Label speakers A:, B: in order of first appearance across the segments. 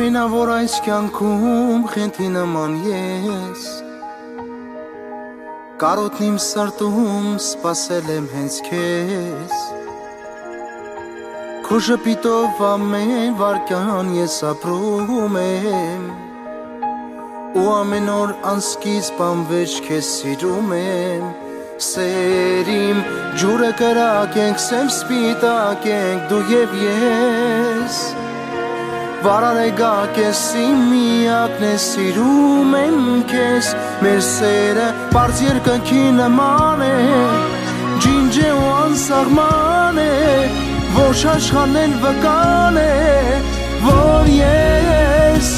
A: Ամենավոր այս կյանքում խենթի նման ես Կարոտն իմ սրտում սպասել եմ հենց քեզ Քո շպիտով ամեն վարկյան ես ապրում եմ Ու ամեն օր անսկիզբ անվերջ քեզ սիրում եմ Սերիմ ջուրը կրակ ենք, սեմ սպիտակ ենք դու և ես Վարարեգակ ես իմ միակն է սիրում եմ քեզ Մեր սերը պարզ երկնքի նման է Ջինջ է ու անսահման է Ոչ աշխարհն վկան է Որ ես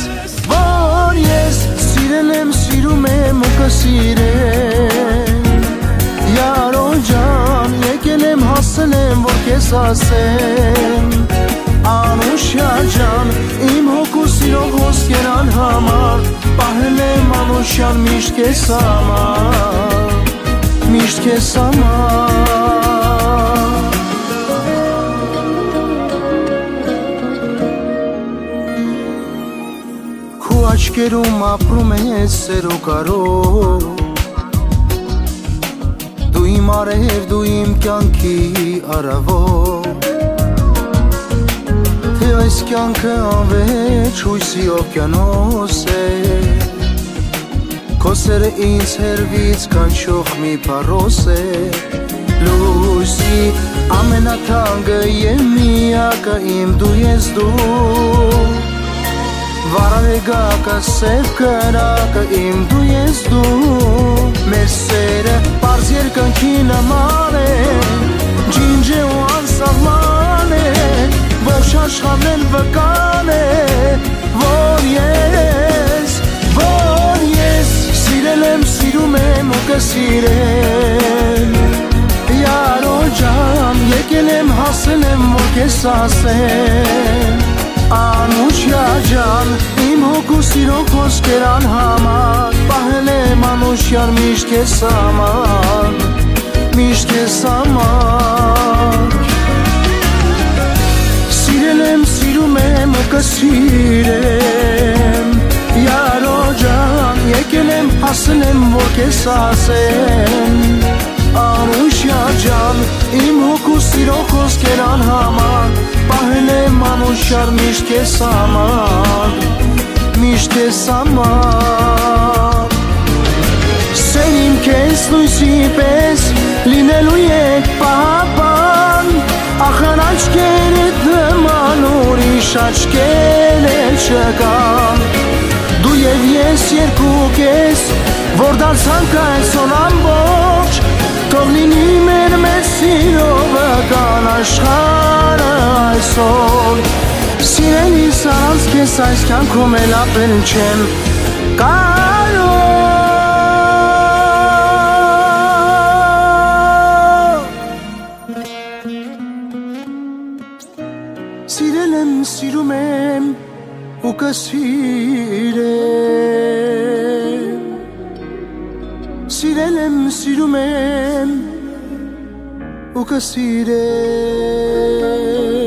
A: Սիրել եմ, սիրում եմ ու կսիրեմ Յարո ջան, եկել եմ հասել եմ, որ քեզ ասեմ Անուշյալ ջան, իմ հոգու սիրո հոսքեր անհամար Պահել եմ անուշյալ միշտ քեզ համար Միշտ քեզ համար Քո աչքերում ապրում ես սեր ու կարող Դու իմ արև, դու իմ կյանքի արավով Թե այս կյանքը անվեջ հույսի օվկիանոս է Քո սերը ինձ հերվից կանչող մի փառոս է Լույսի ամենաթանկը և միակը իմ դու ես դու Վարարեգակը սև կրակը իմ դու ես դու Մեր սերը պարզ երկնքի նման է Ջինջ է ու անսահման է Ոչ աշխարհն վկան է Որ ես Սիրել եմ, սիրում եմ ու կսիրեմ Յարո ջան, եկել եմ հասել եմ, որ քեզ ասեմ Անուշյալ ջան, իմ հոգու սիրո խոսքեր անհամար Պահել եմ անուշյալ միշտ քեզ համար Միշտ քեզ համար Սիրել եմ, սիրում եմ ու կսիրեմ Յարո ջան, եկել եմ հասել եմ, որ քեզ ասեմ Անուշյալ ջան, իմ հոգու սիրո խոսքեր անհամար Պահել եմ անուշյալ միշտ քեզ համար Միշտ քեզ համար Սերիմ քեզ լույսի պես լինելու եք պահապան Ախր աչքերդ նման ուրիշ աչքեր էլ չկան Դու և ես երկուք ես, որ դարձանք այսօր ամբողջ Թող լինի մեր մեծ սիրո վկան աշխարհը այսօր Սիրելիս առանց քեզ այս կյանքում էլ ապրել չեմ կարող Սիրել եմ, սիրում եմ ու կսիրեմ Սիրել եմ, սիրում եմ ու կսիրեմ